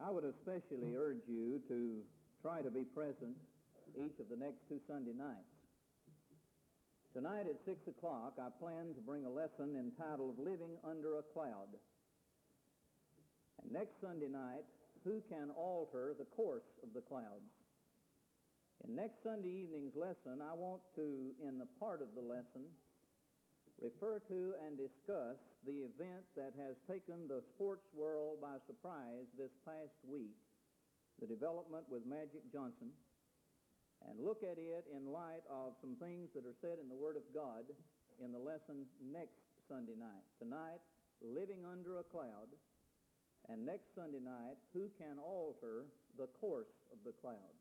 I would especially urge you to try to be present each of the next two Sunday nights. Tonight at 6 o'clock, I plan to bring a lesson entitled Living Under a Cloud. And next Sunday night, Who Can Alter the Course of the Clouds? In next Sunday evening's lesson, I want to, in the part of the lesson, refer to and discuss the event that has taken the sports world by surprise this past week, the development with Magic Johnson, and look at it in light of some things that are said in the Word of God in the lesson next Sunday night. Tonight, Living Under a Cloud, and next Sunday night, Who Can Alter the Course of the Clouds?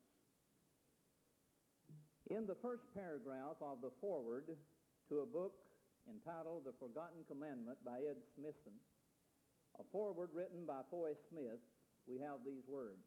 In the first paragraph of the foreword to a book entitled The Forgotten Commandment by Ed Smithson, a foreword written by Foy Smith, we have these words.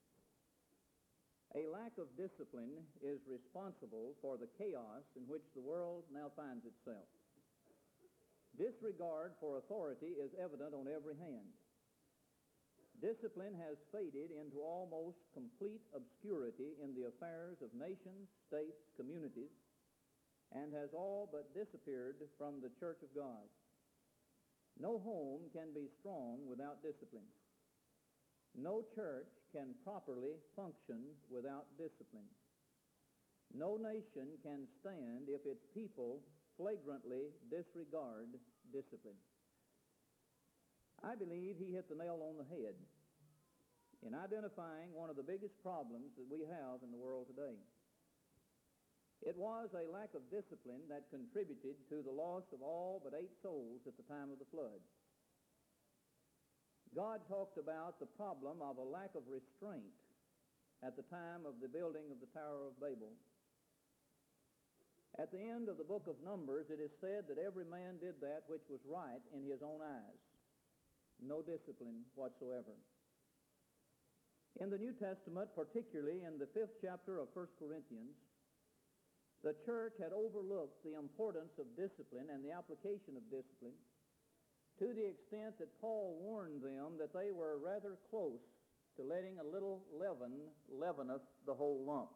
A lack of discipline is responsible for the chaos in which the world now finds itself. Disregard for authority is evident on every hand. Discipline has faded into almost complete obscurity in the affairs of nations, states, communities, and has all but disappeared from the Church of God. No home can be strong without discipline. No church can properly function without discipline. No nation can stand if its people flagrantly disregard discipline. I believe he hit the nail on the head in identifying one of the biggest problems that we have in the world today. It was a lack of discipline that contributed to the loss of all but 8 souls at the time of the flood. God talked about the problem of a lack of restraint at the time of the building of the Tower of Babel. At the end of the book of Numbers, it is said that every man did that which was right in his own eyes. No discipline whatsoever. In the New Testament, particularly in the 5th chapter of 1 Corinthians, the church had overlooked the importance of discipline and the application of discipline to the extent that Paul warned them that they were rather close to letting a little leaven leaveneth the whole lump.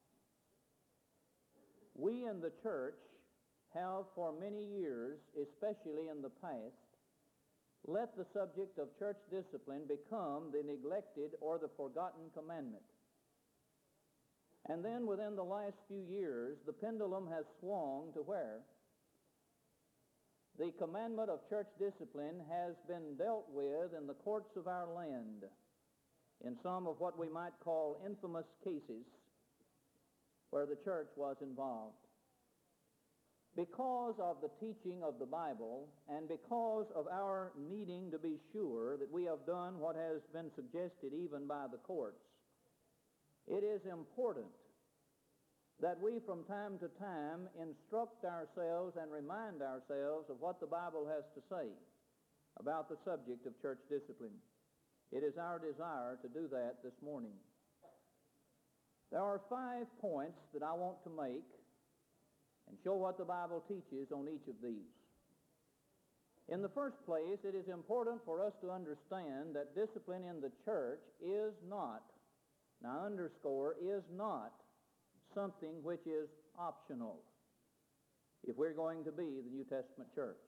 We in the church have for many years, especially in the past, let the subject of church discipline become the neglected or the forgotten commandment. And then within the last few years, the pendulum has swung to where the commandment of church discipline has been dealt with in the courts of our land in some of what we might call infamous cases where the church was involved. Because of the teaching of the Bible and because of our needing to be sure that we have done what has been suggested even by the courts, it is important that we from time to time instruct ourselves and remind ourselves of what the Bible has to say about the subject of church discipline. It is our desire to do that this morning. There are 5 points that I want to make and show what the Bible teaches on each of these. In the first place, it is important for us to understand that discipline in the church is not, now underscore, is not something which is optional if we're going to be the New Testament church.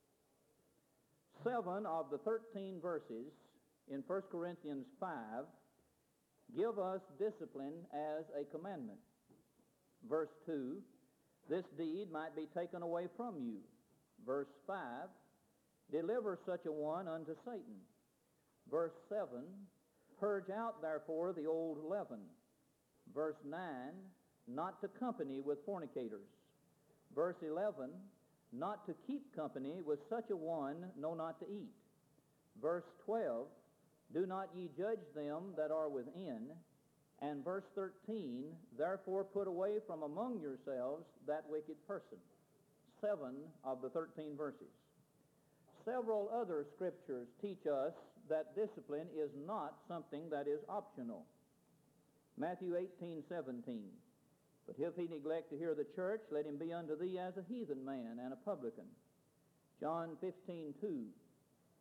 7 of the 13 verses in 1 Corinthians 5 give us discipline as a commandment. Verse 2, this deed might be taken away from you. Verse 5, deliver such a one unto Satan. Verse 7, purge out therefore the old leaven. Verse 9, not to company with fornicators. Verse 11, not to keep company with such a one, no, not to eat. Verse 12, do not ye judge them that are within. And verse 13, therefore put away from among yourselves that wicked person. 7 of the 13 verses. Several other scriptures teach us that discipline is not something that is optional. Matthew 18:17, but if he neglect to hear the church, let him be unto thee as a heathen man and a publican. John 15:2,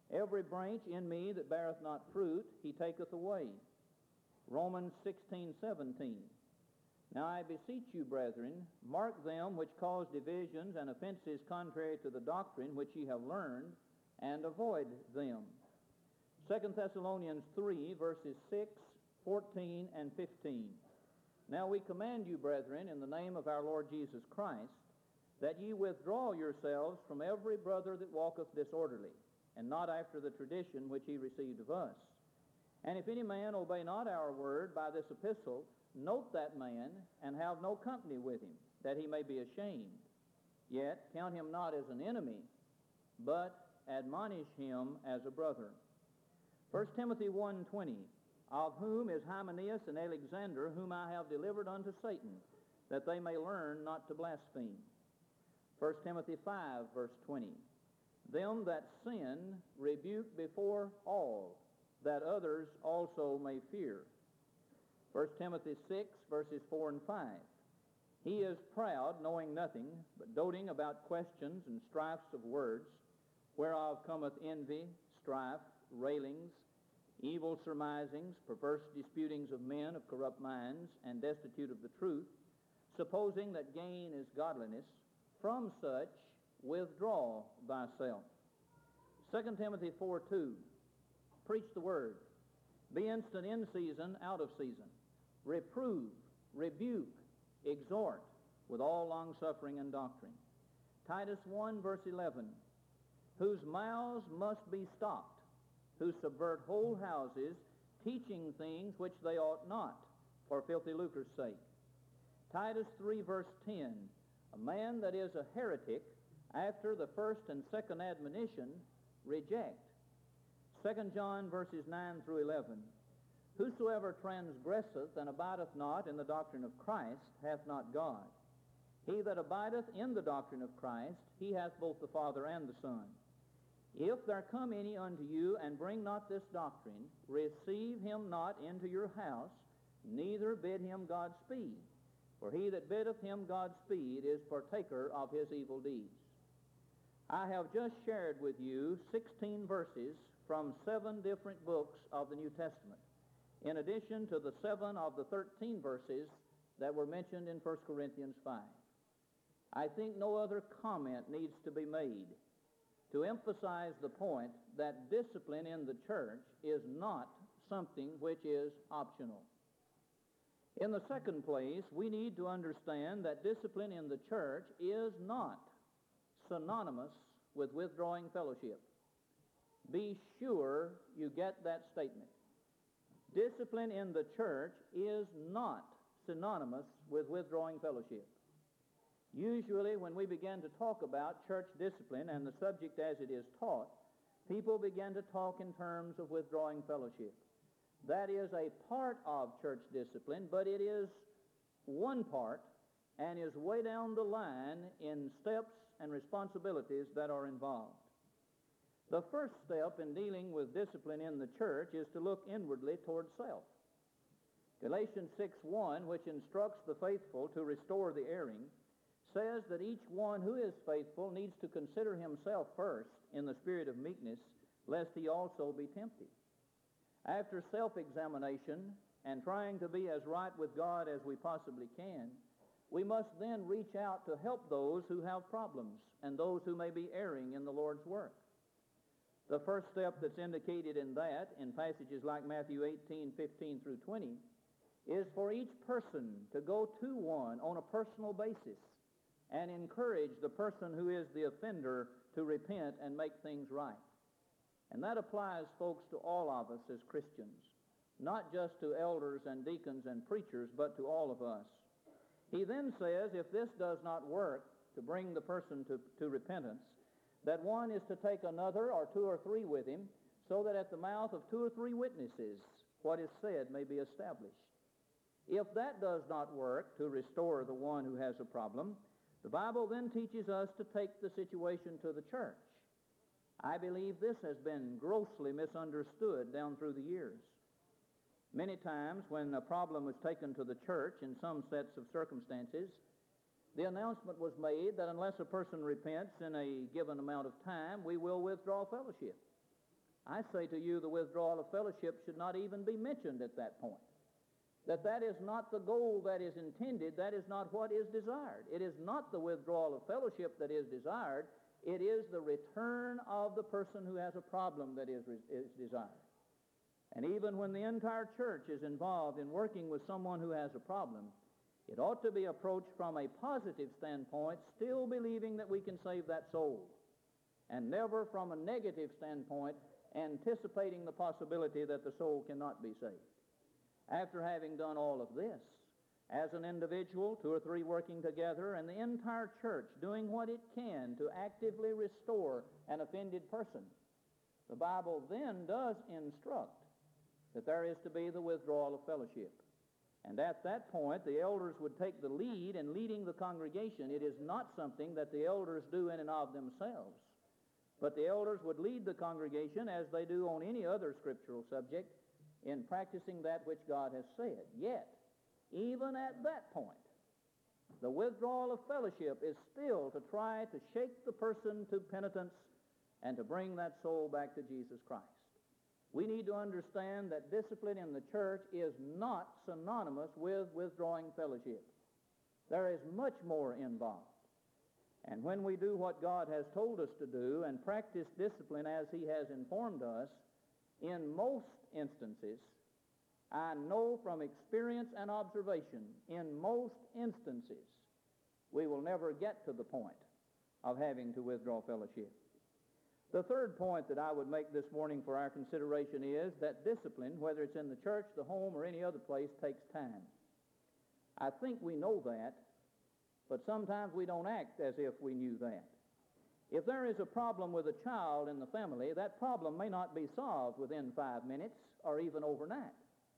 Every branch in me that beareth not fruit, he taketh away. Romans 16:17. Now I beseech you, brethren, mark them which cause divisions and offenses contrary to the doctrine which ye have learned, and avoid them. 2 Thessalonians 3, verses 6, 14, and 15. Now we command you, brethren, in the name of our Lord Jesus Christ, that ye withdraw yourselves from every brother that walketh disorderly, and not after the tradition which he received of us. And if any man obey not our word by this epistle, note that man, and have no company with him, that he may be ashamed. Yet count him not as an enemy, but admonish him as a brother. 1 Timothy 1:20, of whom is Hymenaeus and Alexander, whom I have delivered unto Satan, that they may learn not to blaspheme. 1 Timothy 5, verse 20, them that sin rebuke before all, that others also may fear. 1 Timothy 6, verses 4 and 5, he is proud, knowing nothing, but doting about questions and strifes of words, whereof cometh envy, strife, railings, evil surmisings, perverse disputings of men of corrupt minds, and destitute of the truth, supposing that gain is godliness. From such withdraw thyself. 2 Timothy 4:2, preach the word. Be instant in season, out of season. Reprove, rebuke, exhort, with all longsuffering and doctrine. Titus 1, verse 11, whose mouths must be stopped, who subvert whole houses, teaching things which they ought not, for filthy lucre's sake. Titus 3, verse 10, a man that is a heretic, after the first and second admonition, reject. 2 John, verses 9 through 11, whosoever transgresseth and abideth not in the doctrine of Christ hath not God. He that abideth in the doctrine of Christ, he hath both the Father and the Son. If there come any unto you and bring not this doctrine, receive him not into your house, neither bid him Godspeed. For he that biddeth him Godspeed is partaker of his evil deeds. I have just shared with you 16 verses from 7 different books of the New Testament, in addition to the 7 of the 13 verses that were mentioned in 1 Corinthians 5. I think no other comment needs to be made to emphasize the point that discipline in the church is not something which is optional. In the second place, we need to understand that discipline in the church is not synonymous with withdrawing fellowship. Be sure you get that statement. Discipline in the church is not synonymous with withdrawing fellowship. Usually when we begin to talk about church discipline and the subject as it is taught, people begin to talk in terms of withdrawing fellowship. That is a part of church discipline, but it is one part and is way down the line in steps and responsibilities that are involved. The first step in dealing with discipline in the church is to look inwardly toward self. Galatians 6:1, which instructs the faithful to restore the erring, says that each one who is faithful needs to consider himself first in the spirit of meekness, lest he also be tempted. After self-examination and trying to be as right with God as we possibly can, we must then reach out to help those who have problems and those who may be erring in the Lord's work. The first step that's indicated in that, in passages like Matthew 18:15 through 20, is for each person to go to one on a personal basis and encourage the person who is the offender to repent and make things right. And that applies, folks, to all of us as Christians, not just to elders and deacons and preachers, but to all of us. He then says, if this does not work to bring the person to repentance, that one is to take another or 2 or 3 with him, so that at the mouth of 2 or 3 witnesses what is said may be established. If that does not work to restore the one who has a problem, the Bible then teaches us to take the situation to the church. I believe this has been grossly misunderstood down through the years. Many times when a problem was taken to the church in some sets of circumstances, the announcement was made that unless a person repents in a given amount of time, we will withdraw fellowship. I say to you, the withdrawal of fellowship should not even be mentioned at that point. That is not the goal that is intended. That is not what is desired. It is not the withdrawal of fellowship that is desired. It is the return of the person who has a problem that is desired. And even when the entire church is involved in working with someone who has a problem, it ought to be approached from a positive standpoint, still believing that we can save that soul, and never from a negative standpoint, anticipating the possibility that the soul cannot be saved. After having done all of this, as an individual, two or three working together, and the entire church doing what it can to actively restore an offended person, the Bible then does instruct that there is to be the withdrawal of fellowship. And at that point, the elders would take the lead in leading the congregation. It is not something that the elders do in and of themselves, but the elders would lead the congregation, as they do on any other scriptural subject, in practicing that which God has said. Yet, even at that point, the withdrawal of fellowship is still to try to shake the person to penitence and to bring that soul back to Jesus Christ. We need to understand that discipline in the church is not synonymous with withdrawing fellowship. There is much more involved. And when we do what God has told us to do and practice discipline as He has informed us, in most instances, I know from experience and observation, in most instances, we will never get to the point of having to withdraw fellowship. The third point that I would make this morning for our consideration is that discipline, whether it's in the church, the home, or any other place, takes time. I think we know that, but sometimes we don't act as if we knew that. If there is a problem with a child in the family, that problem may not be solved within 5 minutes or even overnight.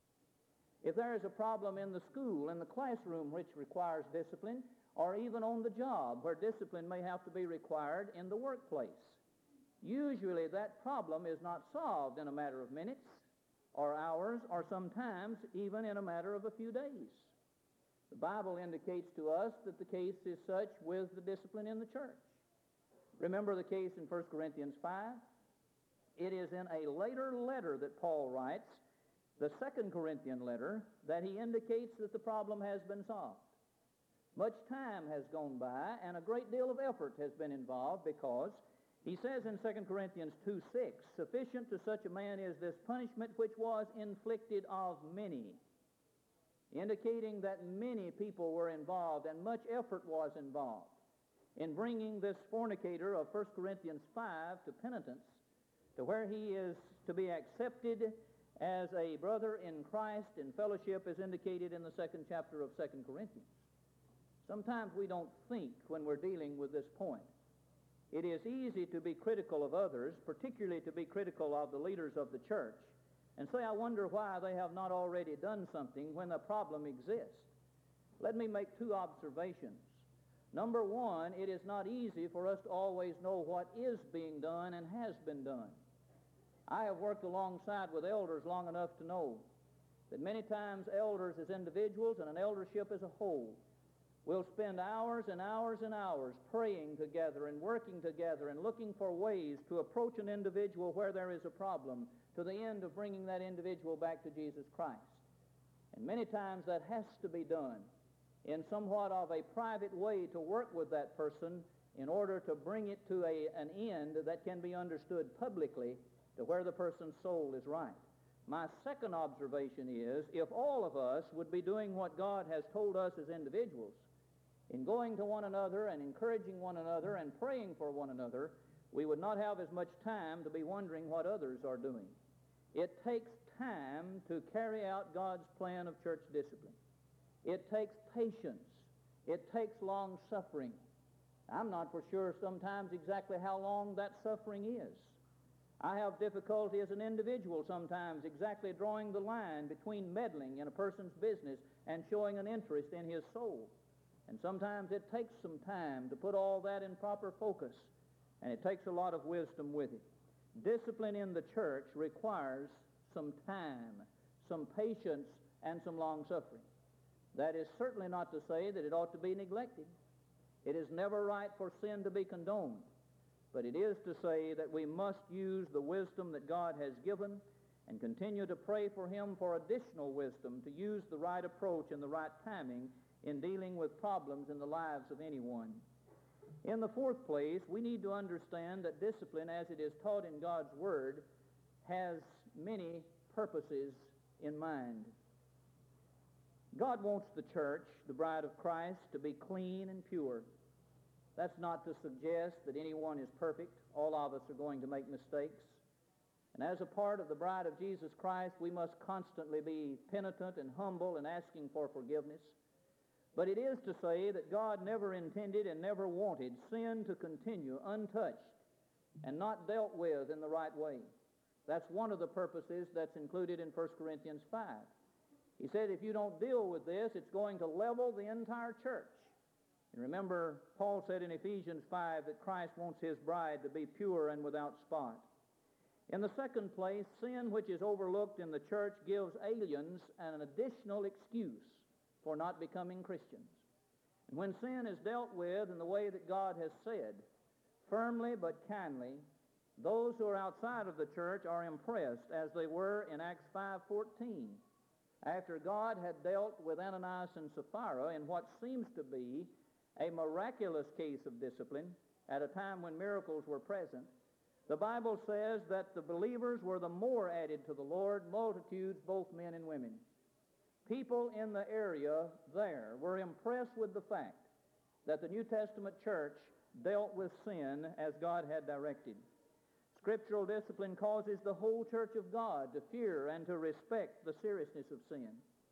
If there is a problem in the school, in the classroom, which requires discipline, or even on the job where discipline may have to be required in the workplace, usually that problem is not solved in a matter of minutes or hours or sometimes even in a matter of a few days. The Bible indicates to us that the case is such with the discipline in the church. Remember the case in 1 Corinthians 5? It is in a later letter that Paul writes, the 2 Corinthian letter, that he indicates that the problem has been solved. Much time has gone by and a great deal of effort has been involved, because he says in 2 Corinthians 2:6, sufficient to such a man is this punishment which was inflicted of many, indicating that many people were involved and much effort was involved in bringing this fornicator of 1 Corinthians 5 to penitence, to where he is to be accepted as a brother in Christ in fellowship, as indicated in the 2nd chapter of 2 Corinthians. Sometimes we don't think when we're dealing with this point. It is easy to be critical of others, particularly to be critical of the leaders of the church, and say, I wonder why they have not already done something when a problem exists. Let me make two observations. Number one, it is not easy for us to always know what is being done and has been done. I have worked alongside with elders long enough to know that many times elders as individuals and an eldership as a whole will spend hours and hours and hours praying together and working together and looking for ways to approach an individual where there is a problem, to the end of bringing that individual back to Jesus Christ. And many times that has to be done in somewhat of a private way, to work with that person in order to bring it to an end that can be understood publicly, to where the person's soul is right. My second observation is, if all of us would be doing what God has told us as individuals, in going to one another and encouraging one another and praying for one another, we would not have as much time to be wondering what others are doing. It takes time to carry out God's plan of church discipline. It takes patience. It takes long suffering. I'm not for sure sometimes exactly how long that suffering is. I have difficulty as an individual sometimes exactly drawing the line between meddling in a person's business and showing an interest in his soul. And sometimes it takes some time to put all that in proper focus, and it takes a lot of wisdom with it. Discipline in the church requires some time, some patience, and some long suffering. That is certainly not to say that it ought to be neglected. It is never right for sin to be condoned. but it is to say that we must use the wisdom that God has given and continue to pray for Him for additional wisdom to use the right approach and the right timing in dealing with problems in the lives of anyone. In the fourth place, we need to understand that discipline, as it is taught in God's Word, has many purposes in mind. God wants the church, the bride of Christ, to be clean and pure. That's not to suggest that anyone is perfect. All of us are going to make mistakes. And as a part of the bride of Jesus Christ, we must constantly be penitent and humble and asking for forgiveness. But it is to say that God never intended and never wanted sin to continue untouched and not dealt with in the right way. That's one of the purposes that's included in 1 Corinthians 5. He said if you don't deal with this, it's going to level the entire church. And remember, Paul said in Ephesians 5 that Christ wants His bride to be pure and without spot. In the second place, sin which is overlooked in the church gives aliens an additional excuse for not becoming Christians. And when sin is dealt with in the way that God has said, firmly but kindly, those who are outside of the church are impressed, as they were in Acts 5:14, after God had dealt with Ananias and Sapphira in what seems to be a miraculous case of discipline at a time when miracles were present. The Bible says that the believers were the more added to the Lord, multitudes, both men and women. People in the area there were impressed with the fact that the New Testament church dealt with sin as God had directed. Scriptural discipline causes the whole church of God to fear and to respect the seriousness of sin.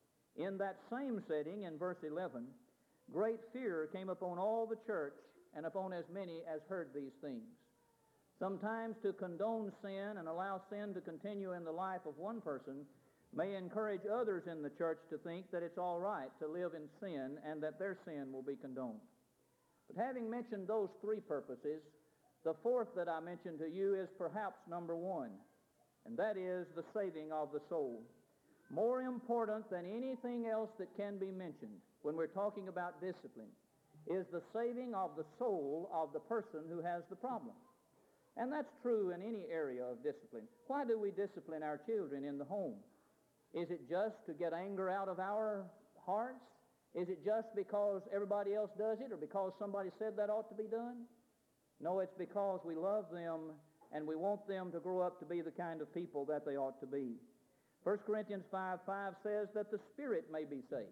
In that same setting, in verse 11, great fear came upon all the church and upon as many as heard these things. Sometimes to condone sin and allow sin to continue in the life of one person may encourage others in the church to think that it's all right to live in sin and that their sin will be condoned. But having mentioned those three purposes, the fourth that I mentioned to you is perhaps number one, and that is the saving of the soul. More important than anything else that can be mentioned when we're talking about discipline is the saving of the soul of the person who has the problem. And that's true in any area of discipline. Why do we discipline our children in the home? Is it just to get anger out of our hearts? Is it just because everybody else does it or because somebody said that ought to be done? No, it's because we love them and we want them to grow up to be the kind of people that they ought to be. 1 Corinthians 5:5 says that the Spirit may be saved.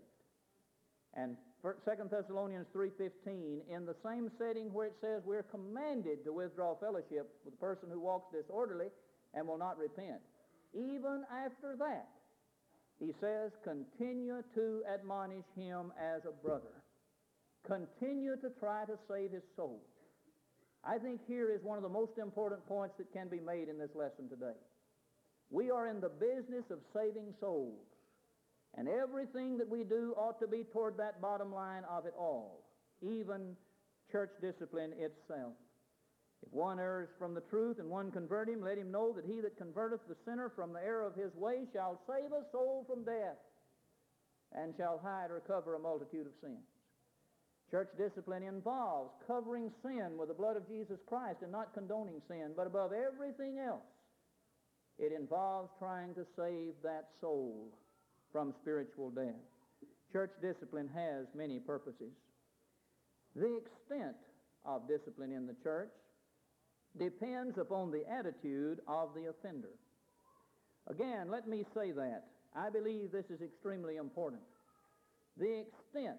And 2 Thessalonians 3:15, in the same setting where it says we're commanded to withdraw fellowship with the person who walks disorderly and will not repent. Even after that, he says, continue to admonish him as a brother. Continue to try to save his soul. I think here is one of the most important points that can be made in this lesson today. We are in the business of saving souls. And everything that we do ought to be toward that bottom line of it all, even church discipline itself. If one errs from the truth and one convert him, let him know that he that converteth the sinner from the error of his way shall save a soul from death and shall hide or cover a multitude of sins. Church discipline involves covering sin with the blood of Jesus Christ and not condoning sin, but above everything else, it involves trying to save that soul from spiritual death. Church discipline has many purposes. The extent of discipline in the church depends upon the attitude of the offender. Again, let me say that. I believe this is extremely important. The extent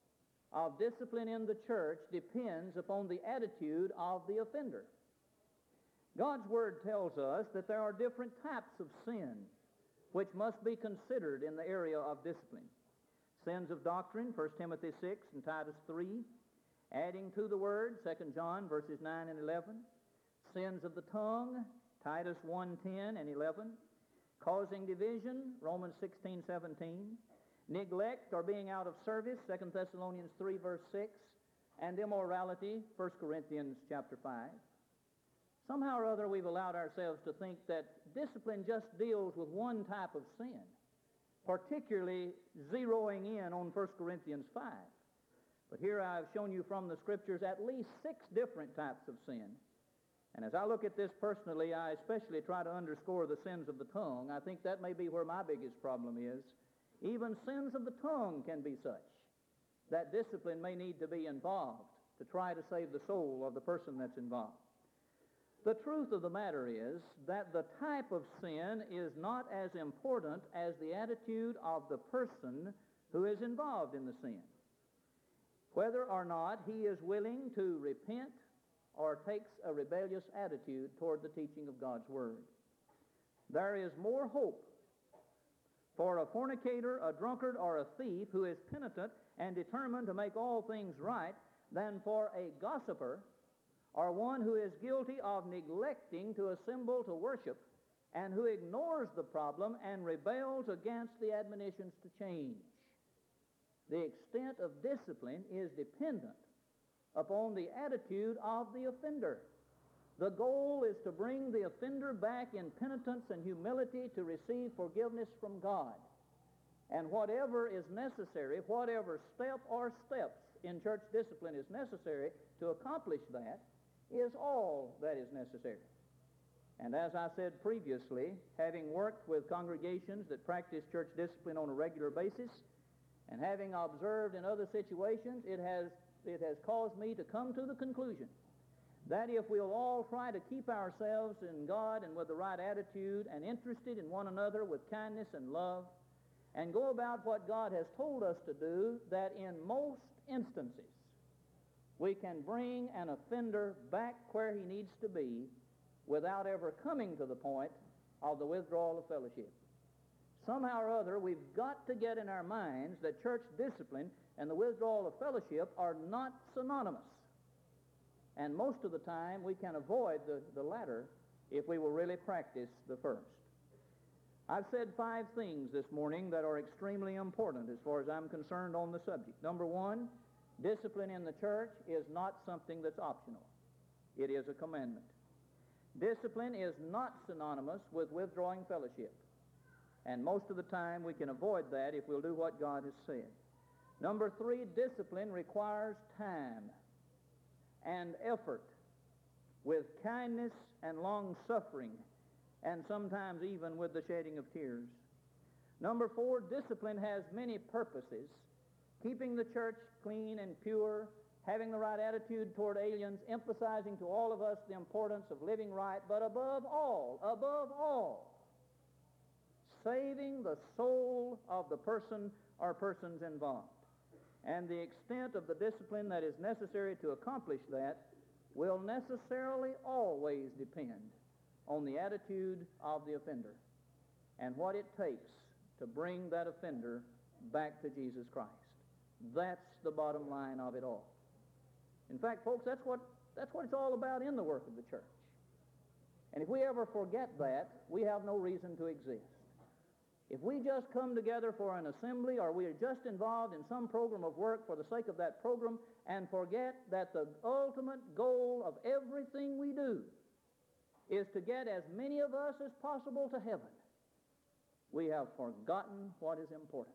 of discipline in the church depends upon the attitude of the offender. God's Word tells us that there are different types of sin which must be considered in the area of discipline. Sins of doctrine, 1 Timothy 6 and Titus 3. Adding to the Word, 2 John verses 9 and 11. Sins of the tongue, Titus 1:10 and 11. Causing division, Romans 16:17. Neglect or being out of service, 2 Thessalonians 3 verse 6. And immorality, 1 Corinthians chapter 5. Somehow or other we've allowed ourselves to think that discipline just deals with one type of sin, particularly zeroing in on 1 Corinthians 5. But here I've shown you from the Scriptures at least 6 different types of sin. And as I look at this personally, I especially try to underscore the sins of the tongue. I think that may be where my biggest problem is. Even sins of the tongue can be such that discipline may need to be involved to try to save the soul of the person that's involved. The truth of the matter is that the type of sin is not as important as the attitude of the person who is involved in the sin. Whether or not he is willing to repent or takes a rebellious attitude toward the teaching of God's Word. There is more hope for a fornicator, a drunkard, or a thief who is penitent and determined to make all things right than for a gossiper or one who is guilty of neglecting to assemble to worship and who ignores the problem and rebels against the admonitions to change. The extent of discipline is dependent upon the attitude of the offender. The goal is to bring the offender back in penitence and humility to receive forgiveness from God. And whatever is necessary, whatever step or steps in church discipline is necessary to accomplish that, is all that is necessary. And as I said previously, having worked with congregations that practice church discipline on a regular basis, and having observed in other situations, it has caused me to come to the conclusion that if we'll all try to keep ourselves in God and with the right attitude and interested in one another with kindness and love, and go about what God has told us to do, that in most instances we can bring an offender back where he needs to be without ever coming to the point of the withdrawal of fellowship. Somehow or other, we've got to get in our minds that church discipline and the withdrawal of fellowship are not synonymous. And most of the time, we can avoid the latter if we will really practice the first. I've said 5 things this morning that are extremely important as far as I'm concerned on the subject. Number 1, discipline in the church is not something that's optional. It is a commandment. Discipline is not synonymous with withdrawing fellowship. And most of the time we can avoid that if we'll do what God has said. Number 3, discipline requires time and effort with kindness and long-suffering, and sometimes even with the shedding of tears. Number 4, discipline has many purposes: keeping the church clean and pure, having the right attitude toward aliens, emphasizing to all of us the importance of living right, but above all, saving the soul of the person or persons involved. And the extent of the discipline that is necessary to accomplish that will necessarily always depend on the attitude of the offender and what it takes to bring that offender back to Jesus Christ. That's the bottom line of it all. In fact, folks, that's what it's all about in the work of the church. And if we ever forget that, we have no reason to exist. If we just come together for an assembly, or we are just involved in some program of work for the sake of that program, and forget that the ultimate goal of everything we do is to get as many of us as possible to heaven, we have forgotten what is important.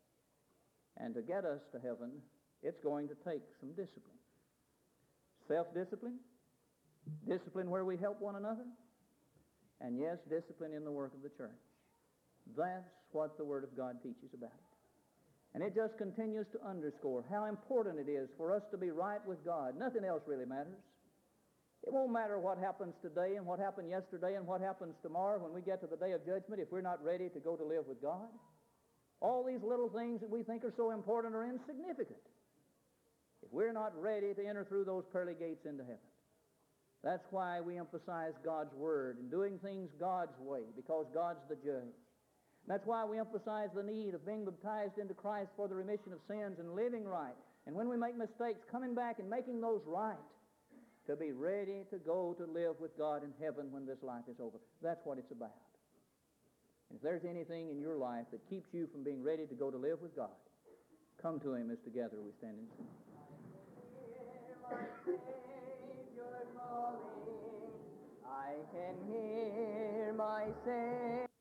And to get us to heaven, it's going to take some discipline. Self-discipline, discipline where we help one another, and yes, discipline in the work of the church. That's what the Word of God teaches about it. And it just continues to underscore how important it is for us to be right with God. Nothing else really matters. It won't matter what happens today and what happened yesterday and what happens tomorrow when we get to the day of judgment if we're not ready to go to live with God. All these little things that we think are so important are insignificant if we're not ready to enter through those pearly gates into heaven. That's why we emphasize God's Word and doing things God's way, because God's the judge. That's why we emphasize the need of being baptized into Christ for the remission of sins and living right. And when we make mistakes, coming back and making those right, to be ready to go to live with God in heaven when this life is over. That's what it's about. And if there's anything in your life that keeps you from being ready to go to live with God, come to Him as together we stand and sing. I can hear my Savior calling. I can hear my Savior